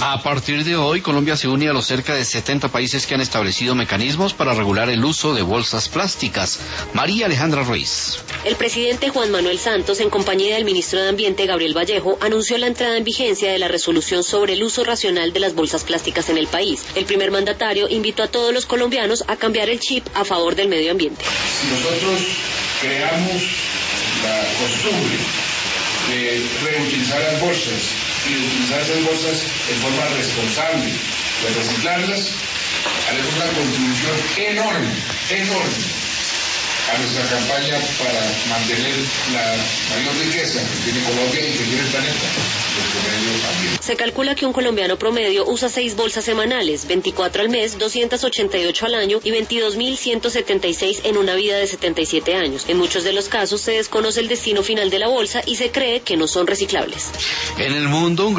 A partir de hoy, Colombia se une a los cerca de 70 países que han establecido mecanismos para regular el uso de bolsas plásticas. María Alejandra Ruiz. El presidente Juan Manuel Santos, en compañía del ministro de Ambiente, Gabriel Vallejo, anunció la entrada en vigencia de la resolución sobre el uso racional de las bolsas plásticas en el país. El primer mandatario invitó a todos los colombianos a cambiar el chip a favor del medio ambiente. Si nosotros creamos la costumbre de reutilizar las bolsas y de utilizar esas bolsas en forma responsable, de reciclarlas, haremos una contribución enorme a nuestra campaña para mantener la mayor riqueza que tiene Colombia y que tiene el planeta, nuestro medio ambiente. Se calcula que un colombiano promedio usa 6 bolsas semanales, 24 al mes, 288 al año y 22.176 en una vida de 77 años. En muchos de los casos se desconoce el destino final de la bolsa y se cree que no son reciclables. En el mundo,